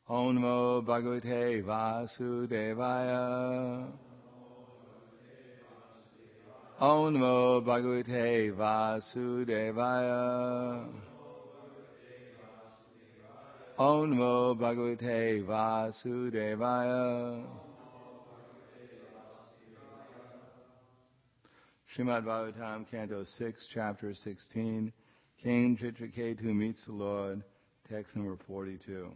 Om Namo Bhagavate Vasudevaya. Om Namo Bhagavate Vasudevaya. Om Namo Bhagavate Vasudevaya. Srimad Bhagavatam, Canto 6, Chapter 16, King Chitraketu meets the Lord, text number 42.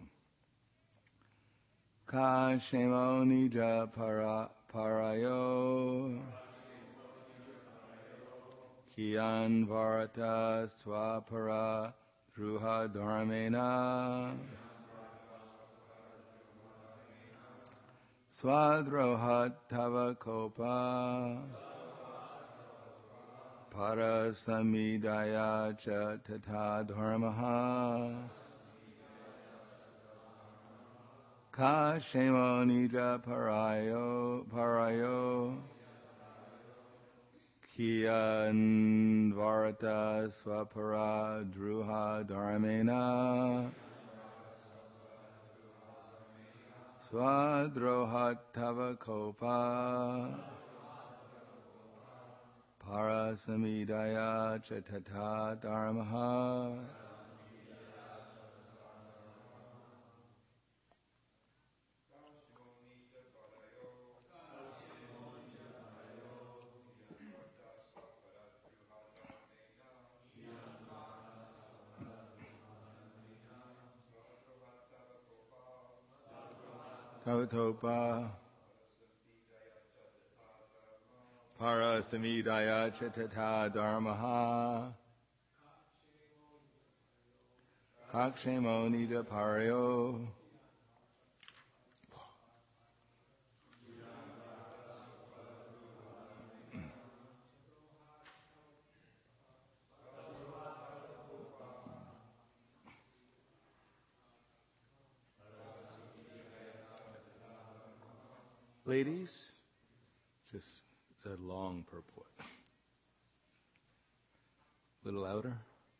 Ka shemo nija parayo Kiyan varata swapara druha dharmena Swadrohat tava kopa Parasamidaya cha tata dharmaha Ka shemo nija parayo Kiyan varta swapara druha dharmena Swadrohat tava kopa Parasamidaya cha tata dharmaha Tavatopa Parasamidaya cha tata dharmaha Kakshemo nida parayo Ladies, just said long purport. A little louder.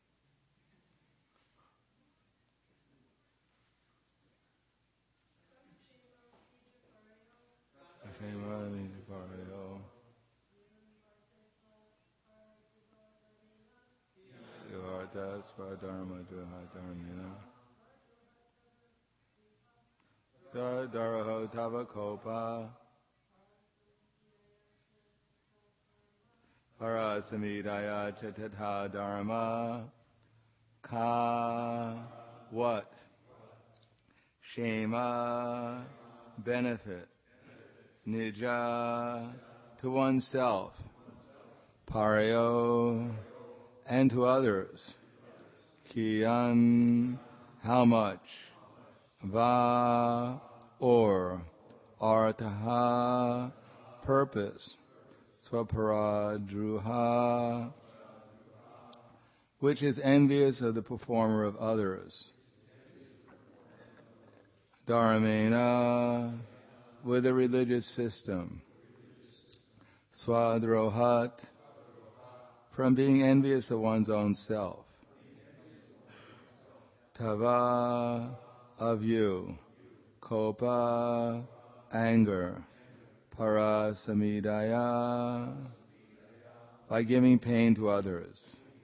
Sadaraho Tavakopa Parasamidaya Chatata Dharma Ka what? Shema benefit Nija to oneself Parayo and to others Kiyan how much Va or Artaha purpose Swaparadruha which is envious of the performer of others Dharmena with a religious system Swadrohat from being envious of one's own self Tava of you Kopa anger Parasamidaya by giving pain to others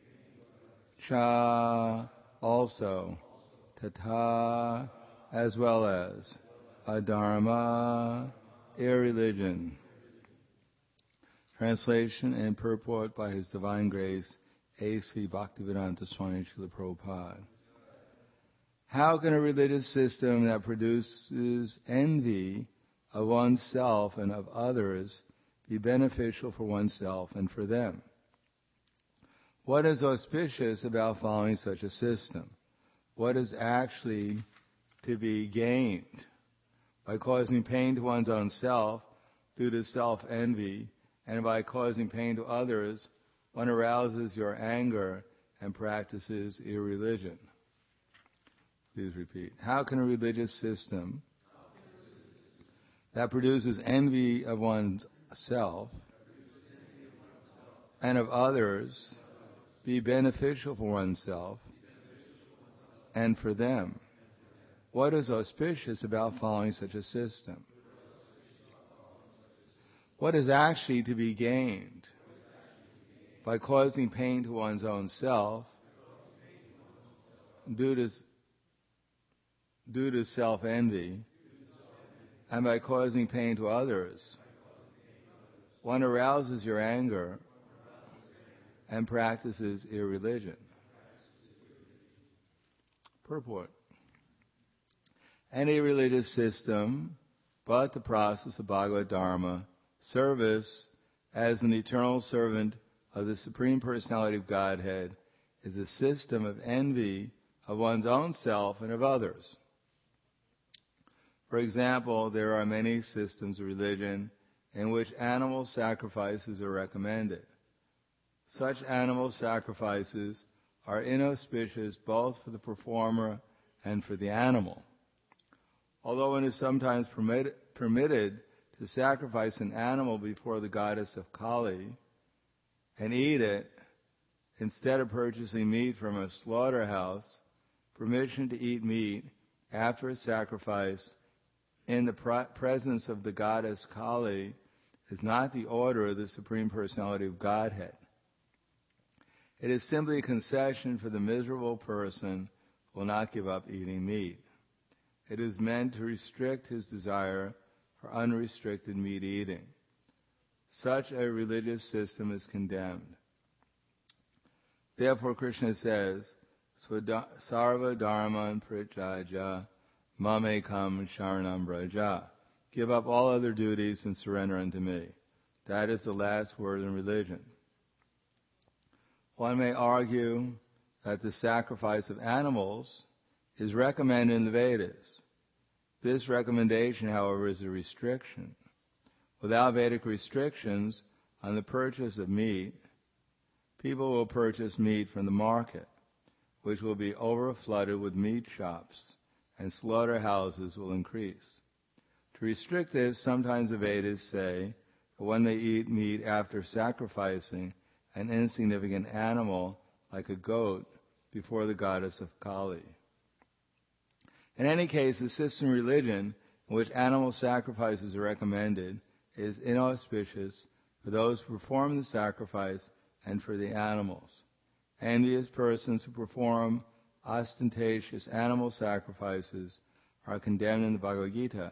Cha also Tata as well as Adharma irreligion. Translation and purport by His Divine Grace A.C. Bhaktivedanta Swami Srila Prabhupada. How can a religious system that produces envy of oneself and of others be beneficial for oneself and for them? What is auspicious about following such a system? What is actually to be gained by causing pain to one's own self due to self-envy, and by causing pain to others, one arouses your anger and practices irreligion? Please repeat. How can a religious system that produces envy of one's self and of others be beneficial for oneself and for them? What is auspicious about following such a system? What is actually to be gained by causing pain to one's own self due to self-envy, and by causing pain to others? One arouses your anger and practices irreligion. Purport. Any religious system but the process of Bhagavad Dharma, service as an eternal servant of the Supreme Personality of Godhead, is a system of envy of one's own self and of others. For example, there are many systems of religion in which animal sacrifices are recommended. Such animal sacrifices are inauspicious both for the performer and for the animal. Although one is sometimes permitted to sacrifice an animal before the goddess of Kali and eat it instead of purchasing meat from a slaughterhouse, permission to eat meat after a sacrifice in the presence of the goddess Kali is not the order of the Supreme Personality of Godhead. It is simply a concession for the miserable person who will not give up eating meat. It is meant to restrict his desire for unrestricted meat eating. Such a religious system is condemned. Therefore, Krishna says, Sarva Dharman Prityaja Mamekam Sharanam Braja. Give up all other duties and surrender unto me. That is the last word in religion. One may argue that the sacrifice of animals is recommended in the Vedas. This recommendation, however, is a restriction. Without Vedic restrictions on the purchase of meat, people will purchase meat from the market, which will be overflooded with meat shops, and slaughterhouses will increase. To restrict this, sometimes the Vedas say that when they eat meat after sacrificing an insignificant animal like a goat before the goddess of Kali. In any case, the system of religion in which animal sacrifices are recommended is inauspicious for those who perform the sacrifice and for the animals. Envious persons who perform ostentatious animal sacrifices are condemned in the Bhagavad Gita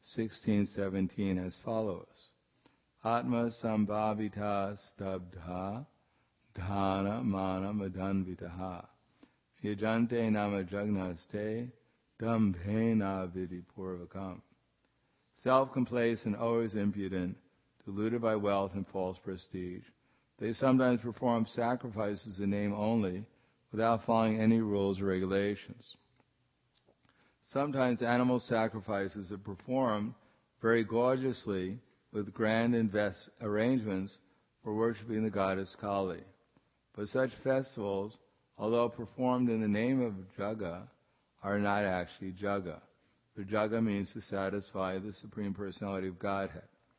16:17 as follows. Atma sambhavita stabdha dhana mana madanvitaha yajante nama jagnaste dambhena vidipurvakam. Self-complacent, always impudent, deluded by wealth and false prestige, they sometimes perform sacrifices in name only, without following any rules or regulations. Sometimes animal sacrifices are performed very gorgeously with grand arrangements for worshipping the goddess Kali. But such festivals, although performed in the name of Jaga, are not actually Jaga. For Jaga means to satisfy the Supreme Personality of Godhead.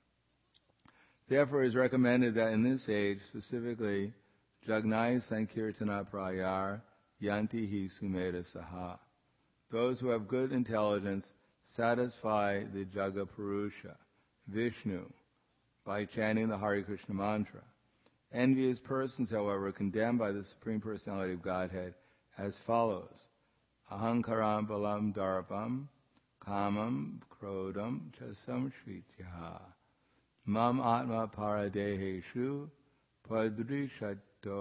Therefore, it is recommended that in this age, specifically, Jagnai Sankirtana Prayar Yanti Hi Sumeda Saha. Those who have good intelligence satisfy the Jaga Purusha, Vishnu, by chanting the Hare Krishna mantra. Envious persons, however, are condemned by the Supreme Personality of Godhead as follows. Ahankaram balam darpam kamam krodam chasam shrityaha mam atma paradeheshu padrishat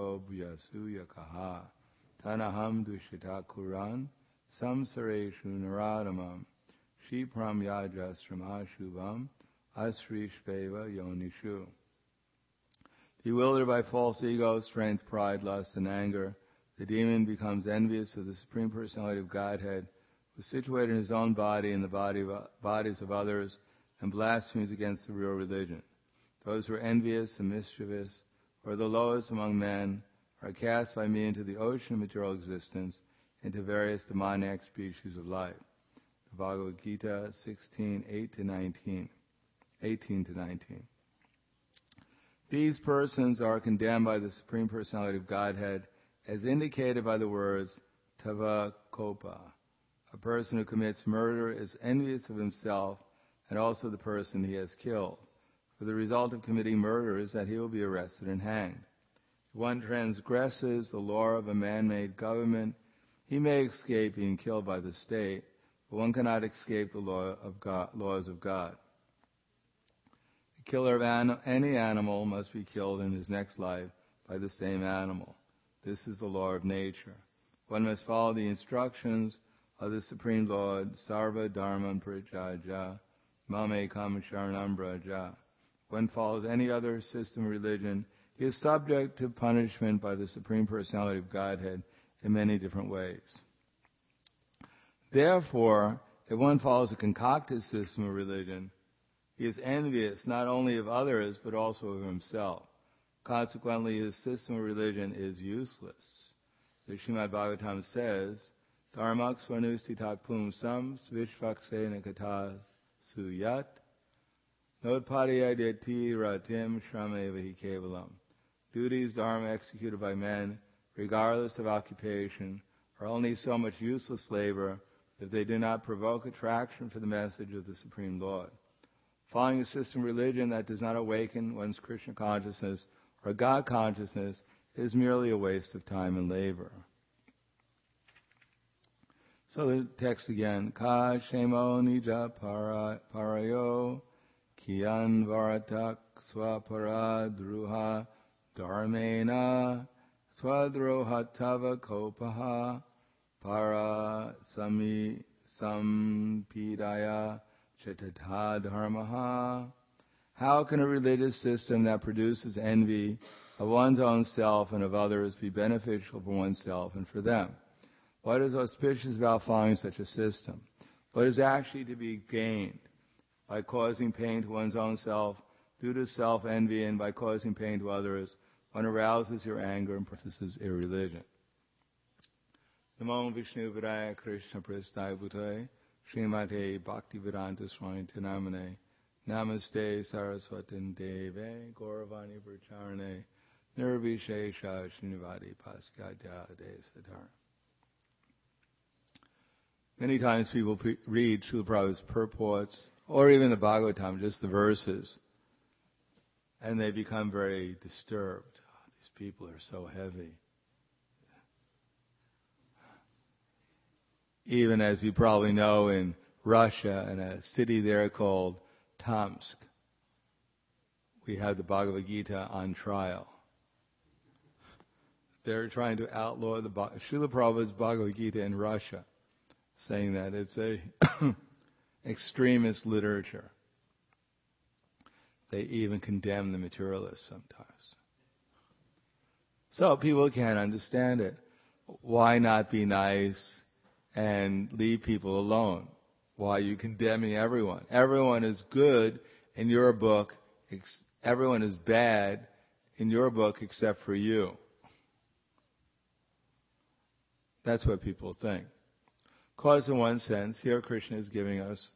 Yasuyakaha Tanaham Dushita Kuran Samsareshu Naradamam Shipram Yajastramashubam Asrishveva Yonishu. Bewildered by false ego, strength, pride, lust, and anger, the demon becomes envious of the Supreme Personality of Godhead, who is situated in his own body and the bodies of others, and blasphemes against the real religion. Those who are envious and mischievous, or the lowest among men, are cast by me into the ocean of material existence, into various demoniac species of life. The Bhagavad Gita 16:18-19. These persons are condemned by the Supreme Personality of Godhead as indicated by the words Tava Kopa, A person who commits murder is envious of himself and also the person he has killed. For the result of committing murder is that he will be arrested and hanged. If one transgresses the law of a man-made government, he may escape being killed by the state, but one cannot escape the laws of God. The killer of any animal must be killed in his next life by the same animal. This is the law of nature. One must follow the instructions of the Supreme Lord, Sarva Dharman Prajaja, Mame Kamasharanam Braja. One follows any other system of religion, he is subject to punishment by the Supreme Personality of Godhead in many different ways. Therefore, if one follows a concocted system of religion, he is envious not only of others, but also of himself. Consequently, his system of religion is useless. The Srimad Bhagavatam says, Dharmak swanustitak pumsam svishvaksena kata suyat nodpadiyadeti ratim shramevahi kevalam. Duties, dharma executed by men, regardless of occupation, are only so much useless labor if they do not provoke attraction for the message of the Supreme Lord. Following a system of religion that does not awaken one's Krishna consciousness or God consciousness is merely a waste of time and labor. So the text again, Ka shemo nija parayo kiyan varatak swapara druha dharmena swadroha tava kopaha para sami sampidaya chetata dharmaha. How can a religious system that produces envy of one's own self and of others be beneficial for oneself and for them? What is auspicious about following such a system? What is actually to be gained by causing pain to one's own self due to self-envy, and by causing pain to others, one arouses your anger and practices irreligion. Namo Vishnu Vidaya Krishna Prasthaya Bhutaya Srimate Bhaktivedanta Swami Namane Namaste Saraswatin Deve Gauravani Pracharane Nirvishesha Srinivadi Paskadya Desadhara. Many times people read Srila Prabhupada's purports, or even the Bhagavatam, just the verses, and they become very disturbed. Oh, these people are so heavy. Even as you probably know, in Russia, in a city there called Tomsk, we have the Bhagavad Gita on trial. They're trying to outlaw the Srila Prabhupada's Bhagavad Gita in Russia, saying that it's a extremist literature. They even condemn the materialists sometimes. So people can't understand it. Why not be nice and leave people alone? Why are you condemning everyone? Everyone is good in your book. Everyone is bad in your book except for you. That's what people think. Because in one sense, here Krishna is giving us,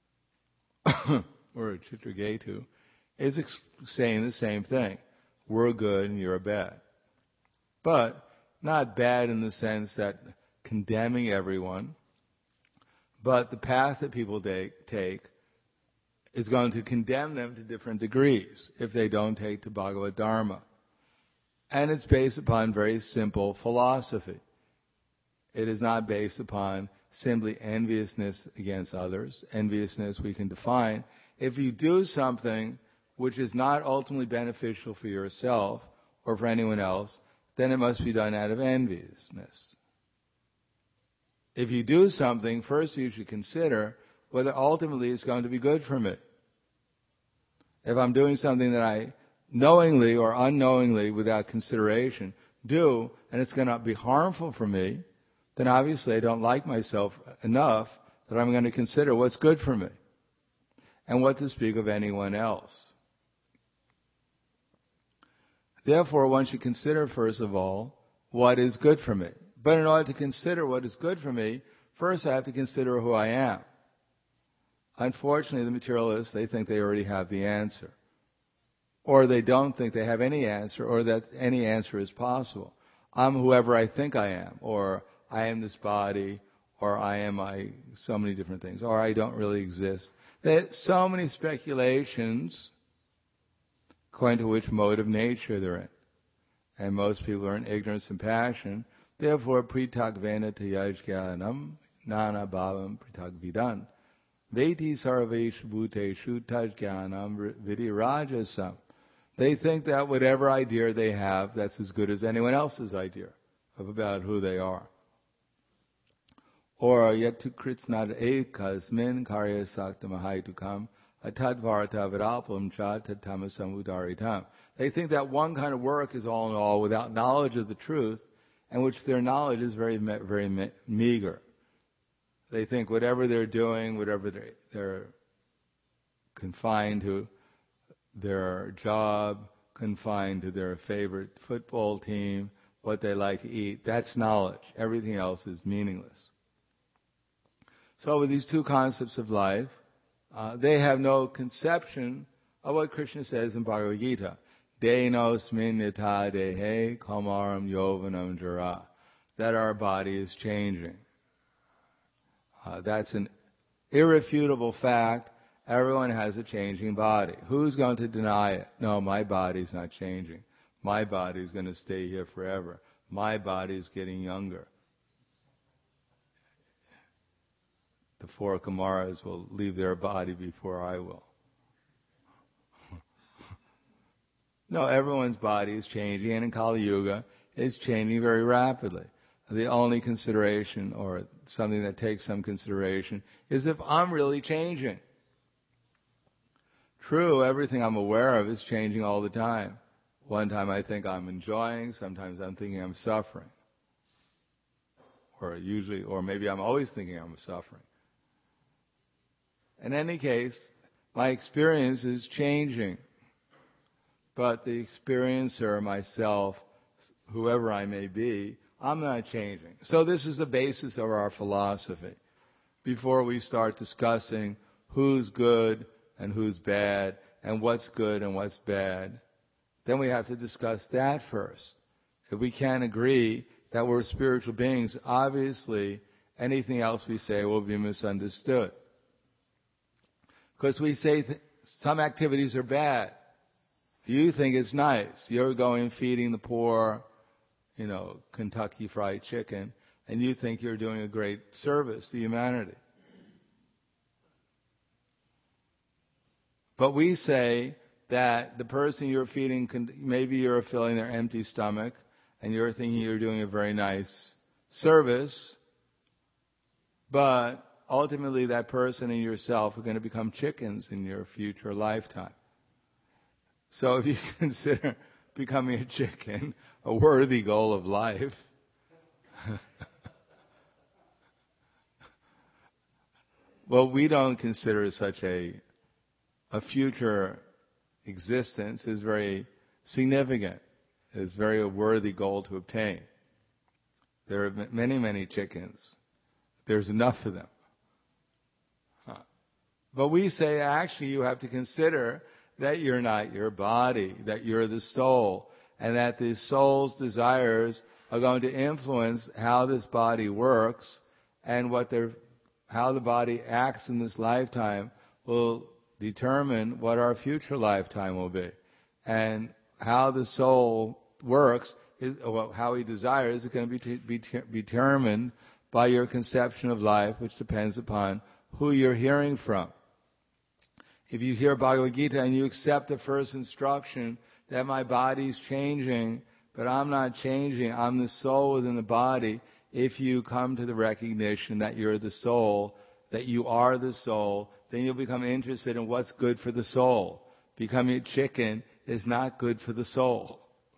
or Chitraketu, is saying the same thing. We're good and you're bad. But not bad in the sense that condemning everyone, but the path that people take is going to condemn them to different degrees if they don't take to Bhagavad Dharma. And it's based upon very simple philosophy. It is not based upon simply enviousness against others. Enviousness we can define. If you do something which is not ultimately beneficial for yourself or for anyone else, then it must be done out of enviousness. If you do something, first you should consider whether ultimately it's going to be good for me. If I'm doing something that I knowingly or unknowingly, without consideration, do, and it's going to be harmful for me, then obviously I don't like myself enough that I'm going to consider what's good for me and what to speak of anyone else. Therefore, one should consider, first of all, what is good for me. But in order to consider what is good for me, first I have to consider who I am. Unfortunately, the materialists, they think they already have the answer. Or they don't think they have any answer, or that any answer is possible. I'm whoever I think I am, or I am this body, or I am so many different things, or I don't really exist. There's so many speculations according to which mode of nature they're in. And most people are in ignorance and passion. Therefore, pritak vena tayajgyanam nana bhavam pritak vidan. Veti sarveshu bhuteshu tajgyanam vidirajasam. They think that whatever idea they have, that's as good as anyone else's idea about who they are. Or yet to kritsnad ekasmin karya sakta mahaitukam atadvarta vidalpam cha tattamasam udaritam. They think that one kind of work is all in all without knowledge of the truth, and which their knowledge is very, very meager. They think whatever they're doing, whatever they're confined to their job, confined to their favorite football team, what they like to eat, that's knowledge. Everything else is meaningless. So with these two concepts of life, they have no conception of what Krishna says in Bhagavad Gita. Denosmin nita dehe kamaram yovanam jara. That our body is changing. That's an irrefutable fact. Everyone has a changing body. Who's going to deny it? No, my body's not changing. My body's going to stay here forever. My body's getting younger. The four Kumaras will leave their body before I will. No, everyone's body is changing, and in Kali Yuga, it's changing very rapidly. The only consideration, or something that takes some consideration, is if I'm really changing. True, everything I'm aware of is changing all the time. One time I think I'm enjoying, sometimes I'm thinking I'm suffering. Or maybe I'm always thinking I'm suffering. In any case, my experience is changing. But the experiencer, myself, whoever I may be, I'm not changing. So this is the basis of our philosophy. Before we start discussing who's good and who's bad, and what's good and what's bad, then we have to discuss that first. If we can't agree that we're spiritual beings, obviously anything else we say will be misunderstood. Because we say some activities are bad. You think it's nice. You're going feeding the poor, Kentucky Fried Chicken, and you think you're doing a great service to humanity. But we say that the person you're feeding, maybe you're filling their empty stomach, and you're thinking you're doing a very nice service, but ultimately that person and yourself are going to become chickens in your future lifetime. So if you consider becoming a chicken a worthy goal of life, well, we don't consider such a future existence is very significant. It's very a worthy goal to obtain. There are many, many chickens. There's enough of them. But we say actually you have to consider that you're not your body, that you're the soul, and that the soul's desires are going to influence how this body works, and how the body acts in this lifetime will determine what our future lifetime will be. And how the soul works, how he desires, is going to be determined by your conception of life, which depends upon who you're hearing from. If you hear Bhagavad Gita and you accept the first instruction that my body's changing, but I'm not changing, I'm the soul within the body, if you come to the recognition that you're the soul, that you are the soul, then you'll become interested in what's good for the soul. Becoming a chicken is not good for the soul.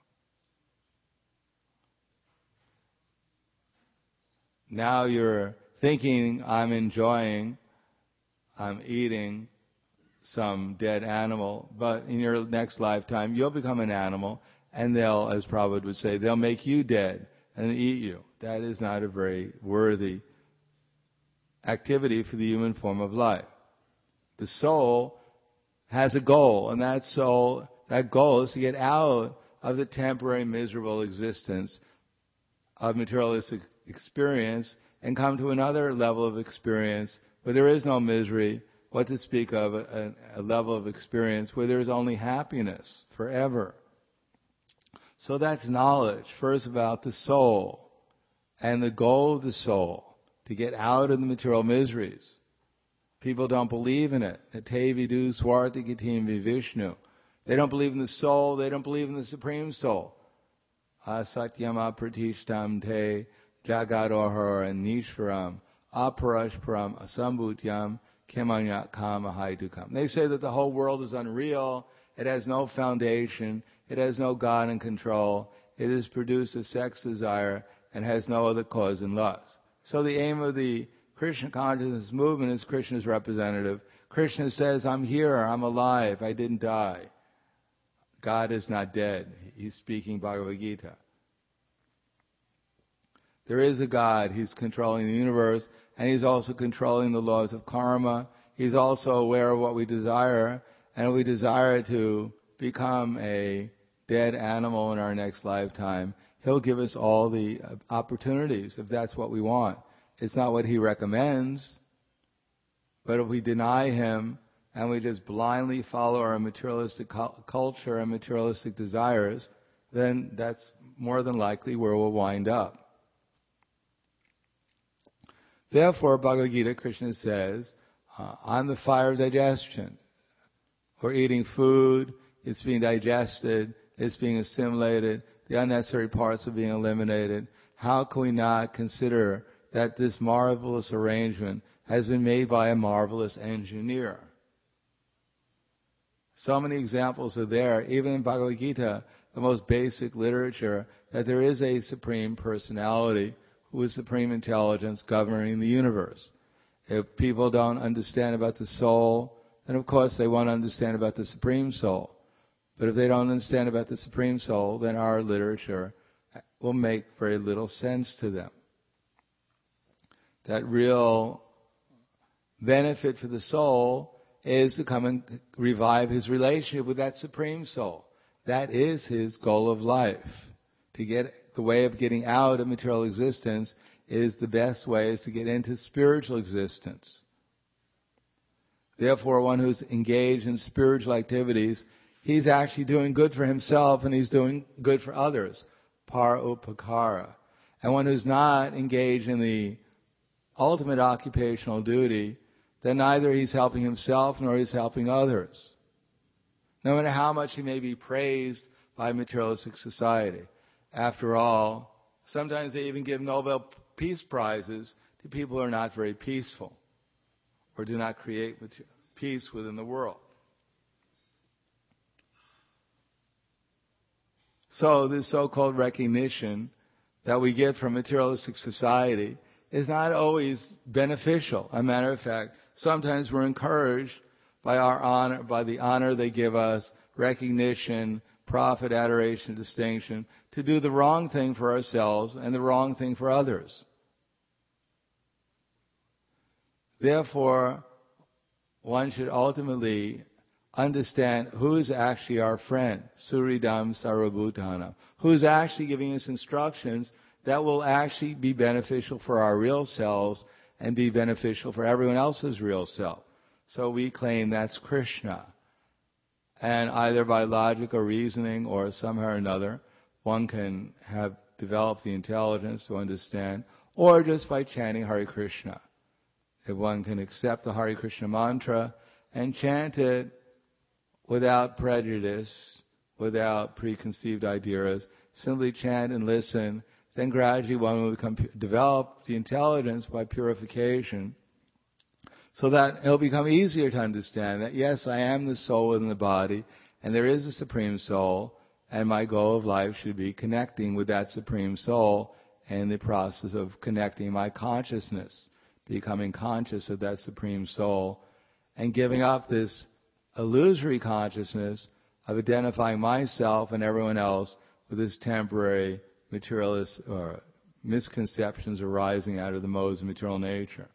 Now you're thinking, I'm enjoying, I'm eating some dead animal, but in your next lifetime you'll become an animal, and they'll, as Prabhupada would say, they'll make you dead and eat you. That is not a very worthy activity for the human form of life. The soul has a goal, and that goal is to get out of the temporary miserable existence of materialistic experience and come to another level of experience where there is no misery, what to speak of a level of experience where there is only happiness forever. So that's knowledge, first about the soul and the goal of the soul, to get out of the material miseries. People don't believe in it. Te vidu swartikitim vivishnu. They don't believe in the soul, they don't believe in the Supreme Soul. Asatyam apratishtam te jagadohar and nishvaram aparashparam asambhutyam kemanyat kama haidukam. They say that the whole world is unreal, it has no foundation, it has no God in control, it has produced a sex desire and has no other cause than lust. So the aim of the Krishna consciousness movement is Krishna's representative. Krishna says, I'm here, I'm alive, I didn't die. God is not dead. He's speaking Bhagavad Gita. There is a God. He's controlling the universe, and He's also controlling the laws of karma. He's also aware of what we desire, and if we desire to become a dead animal in our next lifetime, He'll give us all the opportunities if that's what we want. It's not what He recommends, but if we deny Him and we just blindly follow our materialistic culture and materialistic desires, then that's more than likely where we'll wind up. Therefore, Bhagavad Gita, Krishna says, on the fire of digestion, we're eating food, it's being digested, it's being assimilated, the unnecessary parts are being eliminated. How can we not consider that this marvelous arrangement has been made by a marvelous engineer? So many examples are there, even in Bhagavad Gita, the most basic literature, that there is a supreme personality who is supreme intelligence governing the universe. If people don't understand about the soul, then of course they won't understand about the Supreme Soul. But if they don't understand about the Supreme Soul, then our literature will make very little sense to them. That real benefit for the soul is to come and revive his relationship with that Supreme Soul. That is his goal of life. To get the way of getting out of material existence is the best way is to get into spiritual existence. Therefore, one who's engaged in spiritual activities, he's actually doing good for himself and he's doing good for others. Par upakara. And one who's not engaged in the ultimate occupational duty, then neither he's helping himself nor he's helping others. No matter how much he may be praised by materialistic society. After all, sometimes they even give Nobel Peace Prizes to people who are not very peaceful or do not create peace within the world. So this so-called recognition that we get from materialistic society is not always beneficial. As a matter of fact, sometimes we're encouraged by the honor they give us, recognition, profit, adoration, distinction, to do the wrong thing for ourselves and the wrong thing for others. Therefore, one should ultimately understand who is actually our friend, Suridam Sarvabhutana, who is actually giving us instructions that will actually be beneficial for our real selves and be beneficial for everyone else's real self. So we claim that's Krishna. And either by logic or reasoning or somehow or another, one can have developed the intelligence to understand, or just by chanting Hare Krishna. If one can accept the Hare Krishna mantra and chant it without prejudice, without preconceived ideas, simply chant and listen, then gradually one will develop the intelligence by purification, so that it'll become easier to understand that, yes, I am the soul within the body, and there is a Supreme Soul, and my goal of life should be connecting with that Supreme Soul in the process of connecting my consciousness, becoming conscious of that Supreme Soul, and giving up this illusory consciousness of identifying myself and everyone else with this temporary materialist or misconceptions arising out of the modes of material nature.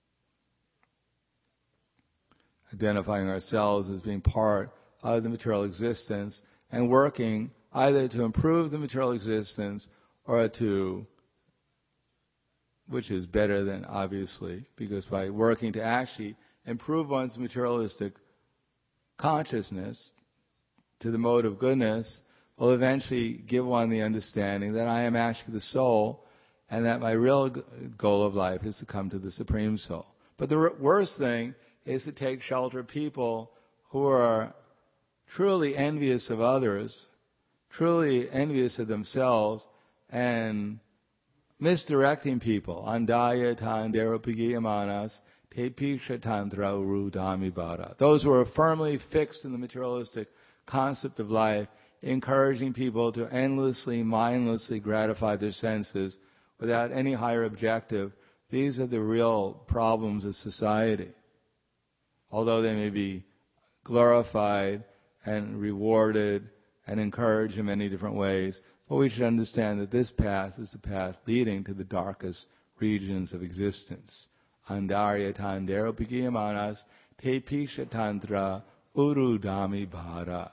Identifying ourselves as being part of the material existence and working either to improve the material existence or to which is better than, obviously, because by working to actually improve one's materialistic consciousness to the mode of goodness will eventually give one the understanding that I am actually the soul and that my real goal of life is to come to the Supreme Soul. But the worst thing is to take shelter of people who are truly envious of others, truly envious of themselves, and misdirecting people. Andaya tanderapagiyamanas tepisha tantra urudami vara. Those who are firmly fixed in the materialistic concept of life, encouraging people to endlessly, mindlessly gratify their senses without any higher objective. These are the real problems of society. Although they may be glorified and rewarded and encouraged in many different ways, but we should understand that this path is the path leading to the darkest regions of existence. Andarya tandero pigiyamanas te pisha tantra urudami bhara.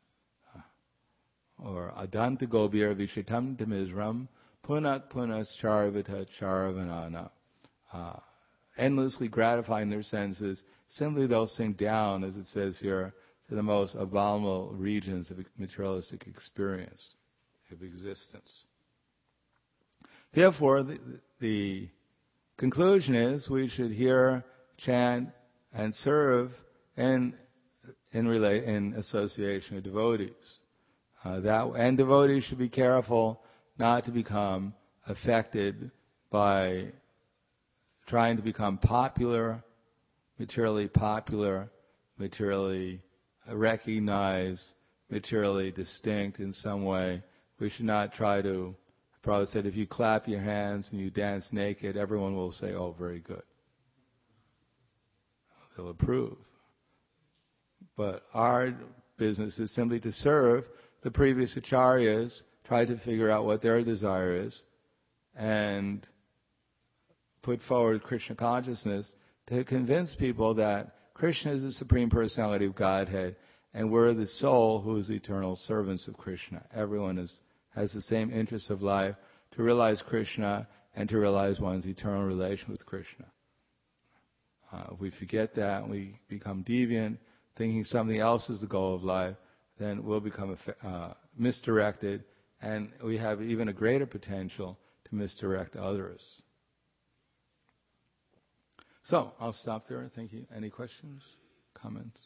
Or adanta gobir vishitam tamizram punat punas charvita charvanana. Endlessly gratifying their senses, simply they'll sink down, as it says here, to the most abominable regions of materialistic experience, of existence. Therefore, the conclusion is we should hear, chant, and serve in association with devotees. And devotees should be careful not to become affected by trying to become materially recognized, materially distinct in some way. We should not try to. Prabhupada said, if you clap your hands and you dance naked, everyone will say, oh, very good. They'll approve. But our business is simply to serve the previous acharyas, try to figure out what their desire is, and put forward Krishna consciousness to convince people that Krishna is the Supreme Personality of Godhead, and we're the soul who is the eternal servants of Krishna. Everyone has the same interest of life, to realize Krishna and to realize one's eternal relation with Krishna. If we forget that and we become deviant, thinking something else is the goal of life, then we'll become misdirected, and we have even a greater potential to misdirect others. So, I'll stop there. Thank you. Any questions? Comments?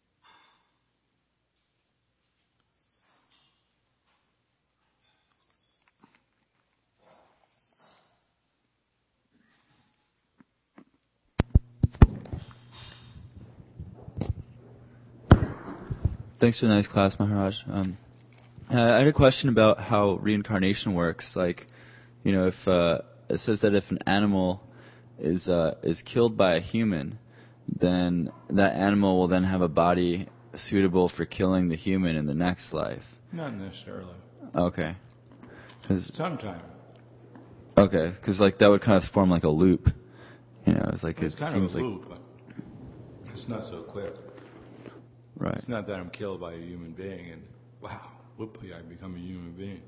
Thanks for the nice class, Maharaj. I had a question about how reincarnation works. Like, if it says that if an animal is killed by a human, then that animal will then have a body suitable for killing the human in the next life. Not necessarily. Okay. Sometime. Okay, because that would kind of form like a loop. It's like it's kind of a loop, but it's not so quick. Right. It's not that I'm killed by a human being and, wow, whoopee, I become a human being.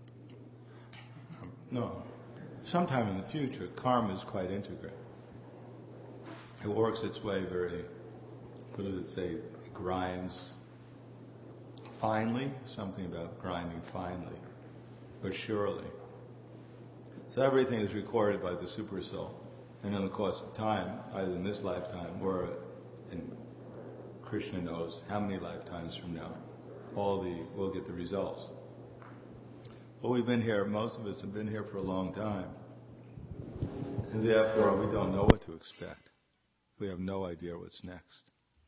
No. Sometime in the future, karma is quite integrated. It works its way very, what does it say, it grinds finely, something about grinding finely, but surely. So everything is recorded by the Super Soul. And in the course of time, either in this lifetime or in Krishna knows how many lifetimes from now, we'll get the results. Well, we've been here, most of us have been here for a long time. And therefore, we don't know what to expect. We have no idea what's next.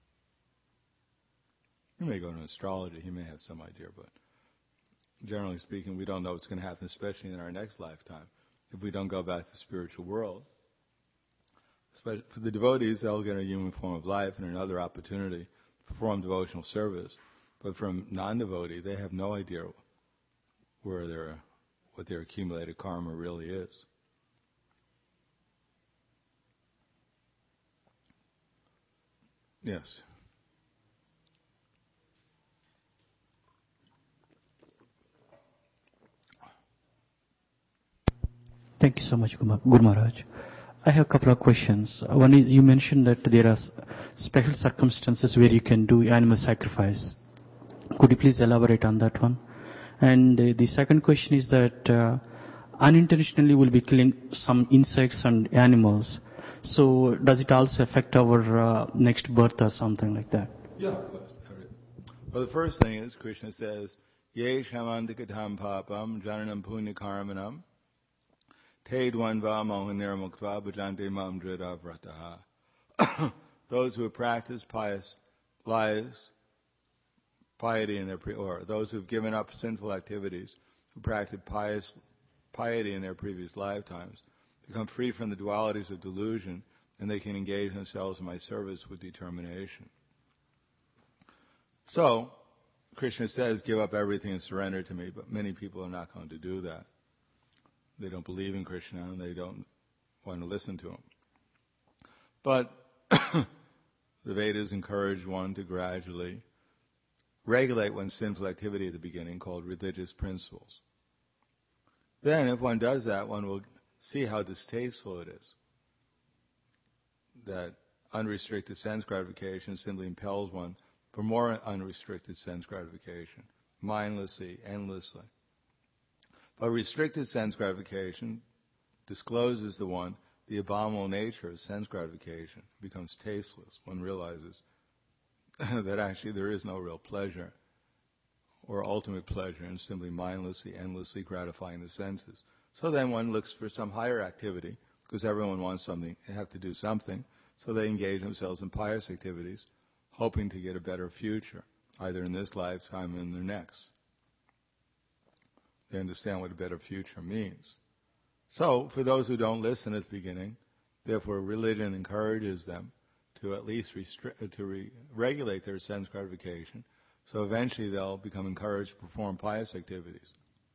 You may go to an astrologer, he may have some idea, but generally speaking, we don't know what's going to happen, especially in our next lifetime, if we don't go back to the spiritual world. For the devotees, they'll get a human form of life and another opportunity to perform devotional service. But from non-devotee, they have no idea what their accumulated karma really is. Yes. Thank you so much, Guru Maharaj. I have a couple of questions. One is, you mentioned that there are special circumstances where you can do animal sacrifice. Could you please elaborate on that one? And the second question is that unintentionally we'll be killing some insects and animals. So does it also affect our next birth or something like that? Yeah, of course. Well, the first thing is, Krishna says, Ye shamandikatam papam jananam punyakarmanam Tedwanva mohaniramuktva bhajante mam vrataha. Those who have practiced pious lives, piety in their or those who have given up sinful activities, who practice piety in their previous lifetimes, become free from the dualities of delusion, and they can engage themselves in my service with determination. So, Krishna says, give up everything and surrender to me, but many people are not going to do that. They don't believe in Krishna and they don't want to listen to him. But the Vedas encourage one to gradually regulate one's sinful activity at the beginning, called religious principles. Then, if one does that, one will see how distasteful it is. That unrestricted sense gratification simply impels one for more unrestricted sense gratification, mindlessly, endlessly. But restricted sense gratification discloses the one the abominable nature of sense gratification. It becomes tasteless. One realizes that actually there is no real pleasure or ultimate pleasure in simply mindlessly, endlessly gratifying the senses. So then one looks for some higher activity, because everyone wants something. They have to do something. So they engage themselves in pious activities, hoping to get a better future, either in this lifetime or in the next. They understand what a better future means. So, for those who don't listen at the beginning, therefore religion encourages them to at least regulate their sense gratification, so eventually they'll become encouraged to perform pious activities.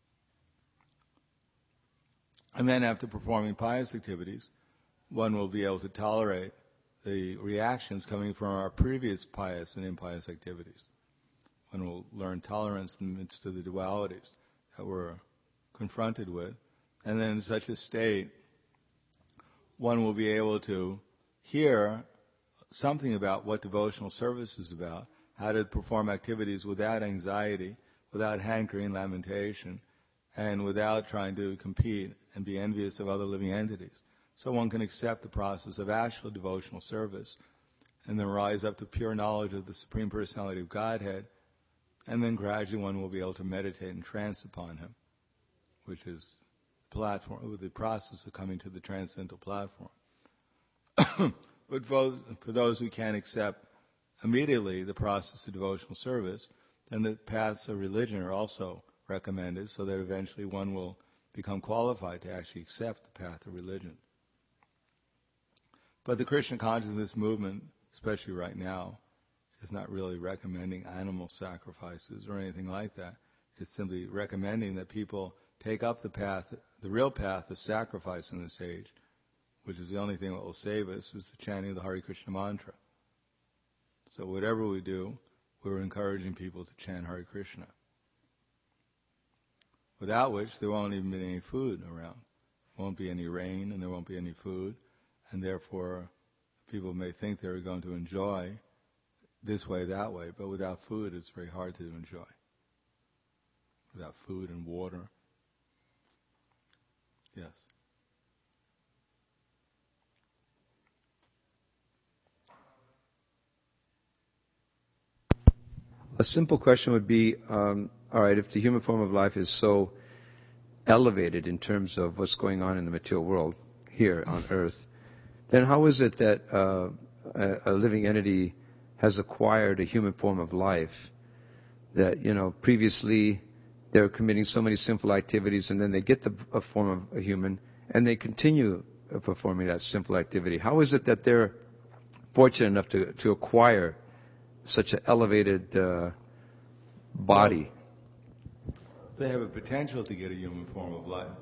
And then after performing pious activities, one will be able to tolerate the reactions coming from our previous pious and impious activities. One will learn tolerance in the midst of the dualities that we're confronted with. And then in such a state, one will be able to hear something about what devotional service is about, how to perform activities without anxiety, without hankering, lamentation, and without trying to compete and be envious of other living entities. So one can accept the process of actual devotional service and then rise up to pure knowledge of the Supreme Personality of Godhead, and then gradually one will be able to meditate and trance upon Him, which is the process of coming to the transcendental platform. But for those who can't accept immediately the process of devotional service, then the paths of religion are also recommended, so that eventually one will become qualified to actually accept the path of religion. But the Krishna consciousness movement, especially right now, is not really recommending animal sacrifices or anything like that. It's simply recommending that people take up the path, the real path of sacrifice in this age, which is the only thing that will save us, is the chanting of the Hare Krishna mantra. So whatever we do, we're encouraging people to chant Hare Krishna. Without which, there won't even be any food around. There won't be any rain and there won't be any food. And therefore, people may think they're going to enjoy this way, that way. But without food, it's very hard to enjoy. Without food and water. Yes. A simple question would be, all right, if the human form of life is so elevated in terms of what's going on in the material world here on Earth, then how is it that a living entity has acquired a human form of life that, previously they were committing so many sinful activities, and then they get a form of a human, and they continue performing that sinful activity? How is it that they're fortunate enough to acquire such an elevated body? They have a potential to get a human form of life.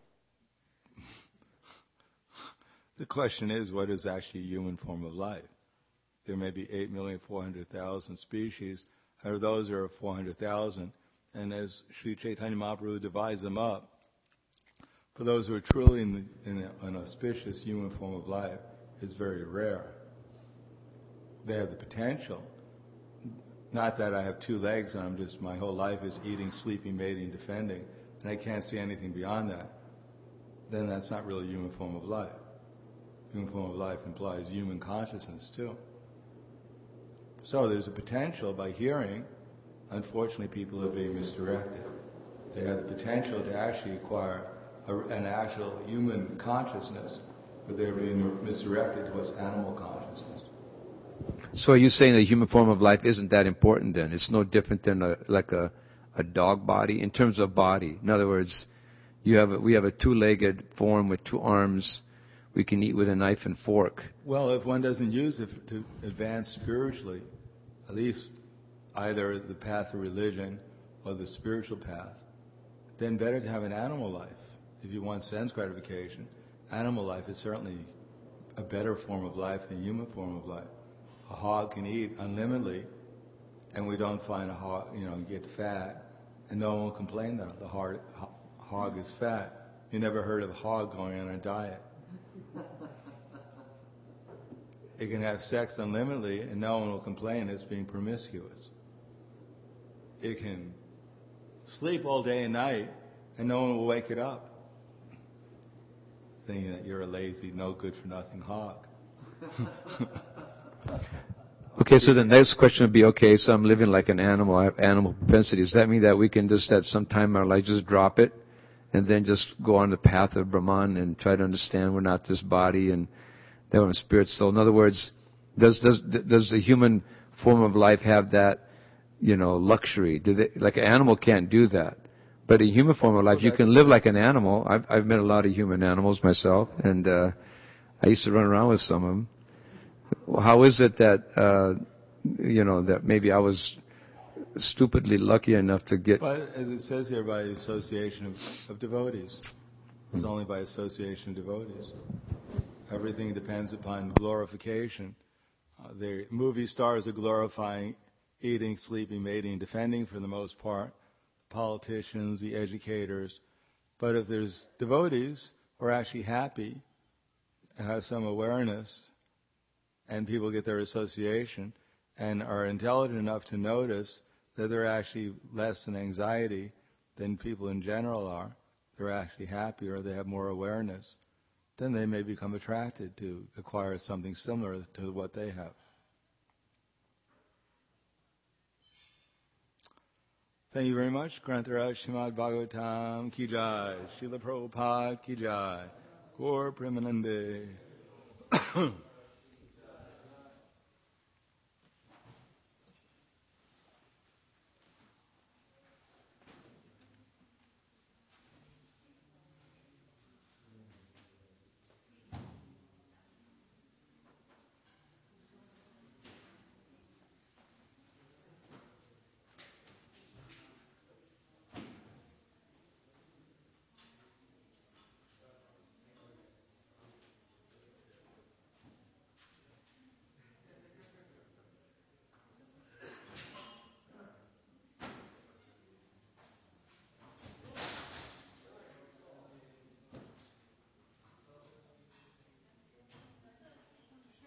The question is, what is actually a human form of life? There may be 8,400,000 species. Out of those, there are 400,000. And as Sri Chaitanya Mahaprabhu divides them up, for those who are truly in an auspicious human form of life, is very rare. They have the potential. Not that I have two legs and my whole life is eating, sleeping, mating, defending, and I can't see anything beyond that. Then that's not really a human form of life. Human form of life implies human consciousness too. So there's a potential by hearing. Unfortunately, people are being misdirected. They have the potential to actually acquire an actual human consciousness, but they're being misdirected towards animal consciousness. So are you saying the human form of life isn't that important then? It's no different than a dog body in terms of body. In other words, we have a two-legged form with two arms. We can eat with a knife and fork. Well, if one doesn't use it to advance spiritually, at least either the path of religion or the spiritual path, then better to have an animal life. If you want sense gratification, animal life is certainly a better form of life than human form of life. A hog can eat unlimitedly, and we don't find a hog, get fat, and no one will complain that the hog is fat. You never heard of a hog going on a diet. It can have sex unlimitedly, and no one will complain it's being promiscuous. It can sleep all day and night, and no one will wake it up, thinking that you're a lazy, no good for nothing hog. Okay, so the next question would be, okay, so I'm living like an animal, I have animal propensity. Does that mean that we can just at some time in our life just drop it and then just go on the path of Brahman and try to understand we're not this body and that we're a spirit soul? In other words, does the human form of life have that, luxury? Like an animal can't do that. But a human form of life, you can live like an animal. I've met a lot of human animals myself, and I used to run around with some of them. How is it that, that maybe I was stupidly lucky enough to get... But as it says here, by association of devotees. It's only by association of devotees. Everything depends upon glorification. The movie stars are glorifying eating, sleeping, mating, defending for the most part. Politicians, the educators. But if there's devotees who are actually happy, have some awareness, and people get their association and are intelligent enough to notice that they're actually less in anxiety than people in general are, they're actually happier, they have more awareness, then they may become attracted to acquire something similar to what they have. Thank you very much. Grantaraj Srimad Bhagavatam Ki Jai, Srila Prabhupada Ki Jai, Gaur Premanande.